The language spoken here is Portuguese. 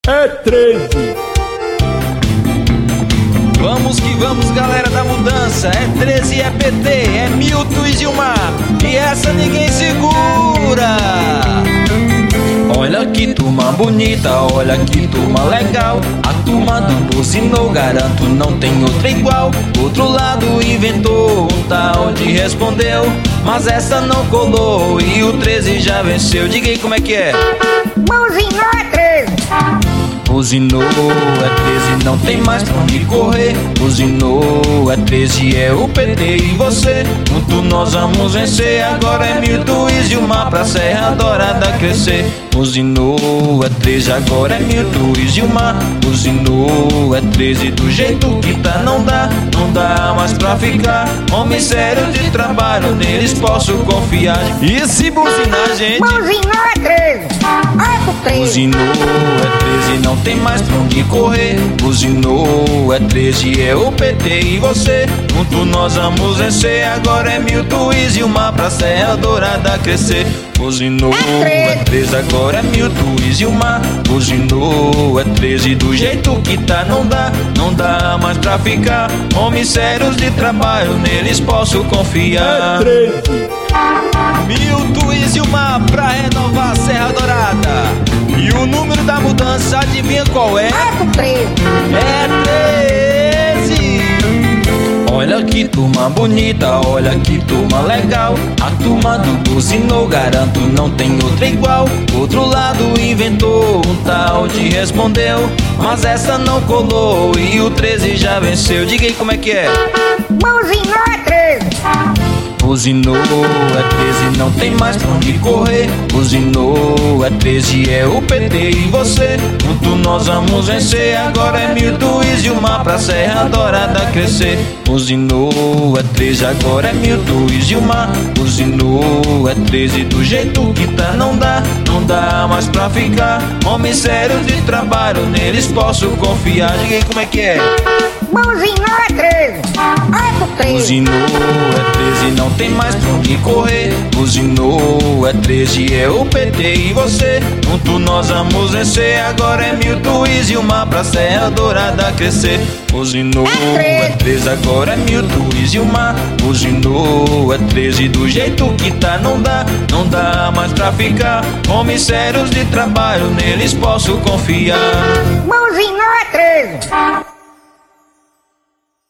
é 13. Vamos que vamos, galera da mudança. É 13, é PT, é Milton e Gilmar, e essa ninguém segura. Olha que turma bonita, olha que turma legal. A turma do buzinou, garanto não tem outra igual. Outro lado inventou um tal de respondeu, mas essa não colou e o 13 já venceu. Diga aí como é que é. Buzinou é 13. Buzinou é 13, não tem mais pra onde correr. Buzinou é 13, é o PT e você. Junto nós vamos vencer. Agora é Milton e Gilmar pra Serra Dourada crescer. Buzinou é 13, agora é Milton e Gilmar. Buzinou é 13, do jeito que tá não dá mais pra ficar. Homens sérios de trabalho, neles posso confiar. E se buzinar, gente? Buzinou é 13. Olha pro 13. Buzinou é 13, não tem mais pra onde correr. Buzinou é 13, é o PT e você. Junto nós vamos vencer. Agora é Milton e Gilmar pra Serra Dourada crescer. Buzinou é 13, agora é Milton e Gilmar. Buzinou é 13, do jeito que tá não dá mais pra ficar. Homens sérios de trabalho, neles posso confiar. É 13. Milton e Gilmar pra renovar a Serra Dourada. E o número da mudança, adivinha qual é? Olha pro 13. É 13. Olha que turma bonita, olha que turma legal. A turma do buzinou, garanto não tem outra igual. Outro lado inventou um tal de respondeu, mas essa não colou e o 13 já venceu. Diga aí como é que é. Buzinou é 13. Buzinou é 13, não tem mais pra onde correr. Buzinou é 13, é o PT e você. Junto nós vamos vencer. Agora é Milton e Gilmar pra Serra Dourada crescer. Buzinou é 13, agora é Milton e Gilmar. Buzinou é 13, do jeito que tá não dá mais pra ficar. Homens sérios de trabalho, neles posso confiar. Diga aí como é que é. Buzinou é 13. Olha pro 13. Buzinou é 13, não tem mais pra onde correr. Buzinou é 13, é o PT e você. Junto nós vamos vencer. Agora é Milton e Gilmar pra Serra Dourada crescer. Buzinou é 13, agora é Milton e Gilmar. Buzinou é 13, do jeito que tá não dá mais pra ficar. Homens sérios de trabalho, neles posso confiar. Buzinou é 13.